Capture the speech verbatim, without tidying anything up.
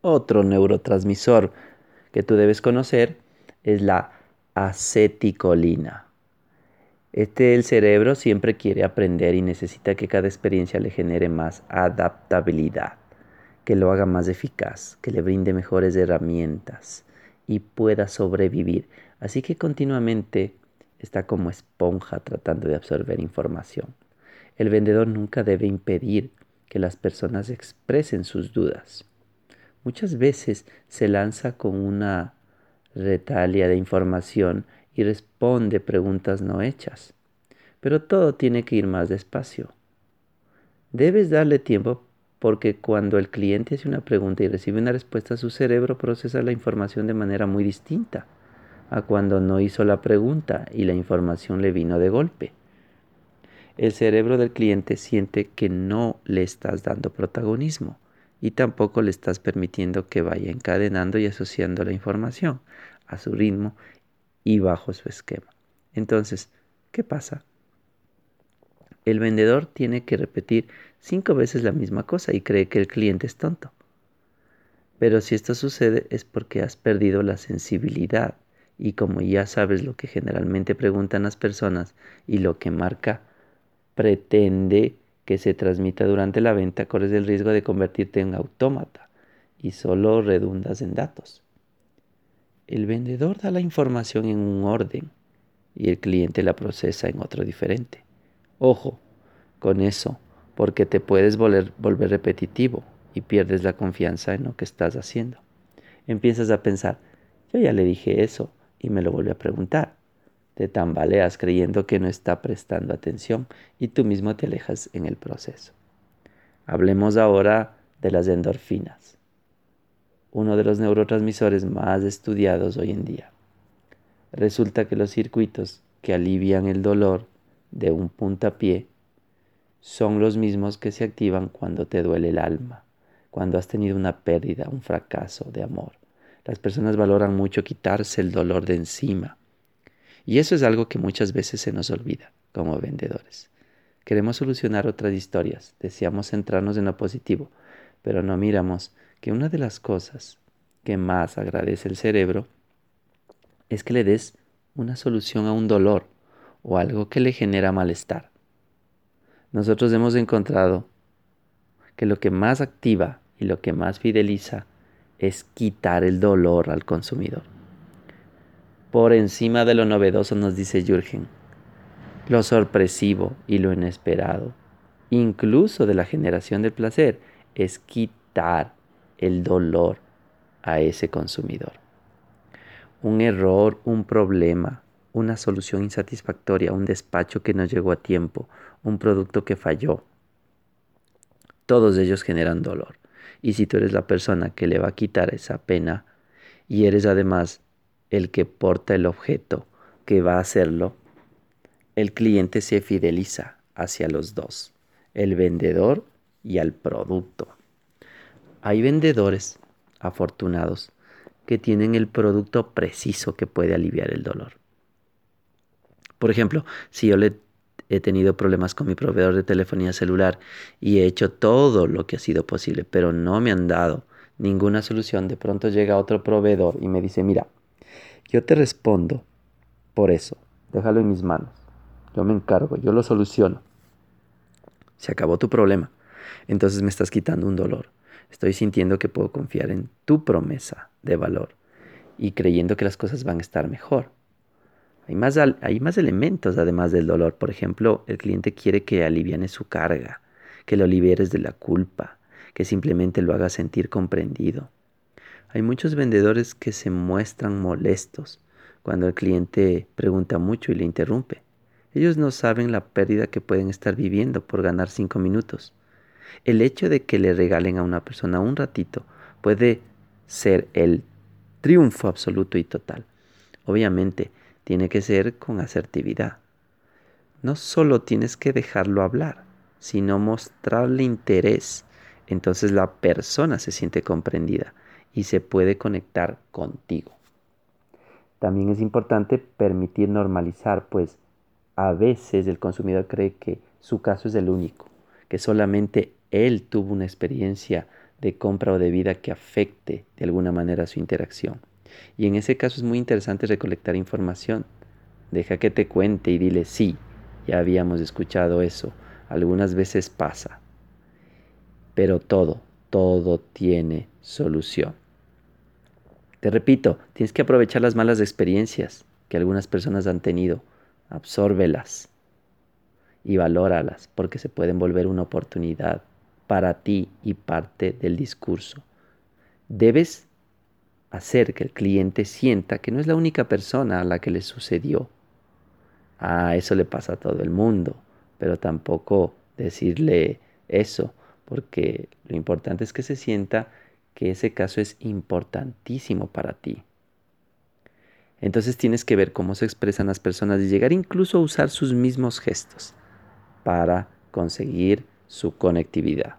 Otro neurotransmisor que tú debes conocer es la aceticolina. Este, el cerebro siempre quiere aprender y necesita que cada experiencia le genere más adaptabilidad, que lo haga más eficaz, que le brinde mejores herramientas y pueda sobrevivir. Así que continuamente está como esponja tratando de absorber información. El vendedor nunca debe impedir que las personas expresen sus dudas. Muchas veces se lanza con una retalia de información y responde preguntas no hechas. Pero todo tiene que ir más despacio. Debes darle tiempo porque cuando el cliente hace una pregunta y recibe una respuesta, su cerebro procesa la información de manera muy distinta a cuando no hizo la pregunta y la información le vino de golpe. El cerebro del cliente siente que no le estás dando protagonismo y tampoco le estás permitiendo que vaya encadenando y asociando la información a su ritmo y bajo su esquema. Entonces, ¿qué pasa? El vendedor tiene que repetir cinco veces la misma cosa y cree que el cliente es tonto. Pero si esto sucede es porque has perdido la sensibilidad y como ya sabes lo que generalmente preguntan las personas y lo que marca pretende que se transmita durante la venta, corres el riesgo de convertirte en autómata y solo redundas en datos. El vendedor da la información en un orden y el cliente la procesa en otro diferente. Ojo con eso, porque te puedes volver, volver repetitivo y pierdes la confianza en lo que estás haciendo. Empiezas a pensar, yo ya le dije eso y me lo volvió a preguntar. Te tambaleas creyendo que no está prestando atención y tú mismo te alejas en el proceso. Hablemos ahora de las endorfinas, uno de los neurotransmisores más estudiados hoy en día. Resulta que los circuitos que alivian el dolor de un puntapié son los mismos que se activan cuando te duele el alma, cuando has tenido una pérdida, un fracaso de amor. Las personas valoran mucho quitarse el dolor de encima. Y eso es algo que muchas veces se nos olvida como vendedores. Queremos solucionar otras historias, deseamos centrarnos en lo positivo, pero no miramos que una de las cosas que más agradece el cerebro es que le des una solución a un dolor o algo que le genera malestar. Nosotros hemos encontrado que lo que más activa y lo que más fideliza es quitar el dolor al consumidor. Por encima de lo novedoso, nos dice Jürgen, lo sorpresivo y lo inesperado, incluso de la generación del placer, es quitar el dolor a ese consumidor. Un error, un problema, una solución insatisfactoria, un despacho que no llegó a tiempo, un producto que falló, todos ellos generan dolor. Y si tú eres la persona que le va a quitar esa pena y eres además el que porta el objeto que va a hacerlo, el cliente se fideliza hacia los dos, el vendedor y al producto. Hay vendedores afortunados que tienen el producto preciso que puede aliviar el dolor. Por ejemplo, si yo le he tenido problemas con mi proveedor de telefonía celular y he hecho todo lo que ha sido posible, pero no me han dado ninguna solución, de pronto llega otro proveedor y me dice, mira, yo te respondo por eso, déjalo en mis manos, yo me encargo, yo lo soluciono. Se acabó tu problema. Entonces me estás quitando un dolor. Estoy sintiendo que puedo confiar en tu promesa de valor y creyendo que las cosas van a estar mejor. Hay más, al- hay más elementos además del dolor. Por ejemplo, el cliente quiere que alivianes su carga, que lo liberes de la culpa, que simplemente lo hagas sentir comprendido. Hay muchos vendedores que se muestran molestos cuando el cliente pregunta mucho y le interrumpe. Ellos no saben la pérdida que pueden estar viviendo por ganar cinco minutos. El hecho de que le regalen a una persona un ratito puede ser el triunfo absoluto y total. Obviamente, tiene que ser con asertividad. No solo tienes que dejarlo hablar, sino mostrarle interés. Entonces la persona se siente comprendida y se puede conectar contigo. También es importante permitir normalizar, pues a veces el consumidor cree que su caso es el único, que solamente él tuvo una experiencia de compra o de vida que afecte de alguna manera su interacción. Y en ese caso es muy interesante recolectar información. Deja que te cuente y dile, sí, ya habíamos escuchado eso. Algunas veces pasa. Pero todo, todo tiene solución. Te repito, tienes que aprovechar las malas experiencias que algunas personas han tenido. Absórbelas y valóralas porque se pueden volver una oportunidad para ti y parte del discurso. Debes hacer que el cliente sienta que no es la única persona a la que le sucedió. Ah, eso le pasa a todo el mundo, pero tampoco decirle eso, porque lo importante es que se sienta que ese caso es importantísimo para ti. Entonces tienes que ver cómo se expresan las personas y llegar incluso a usar sus mismos gestos para conseguir su conectividad.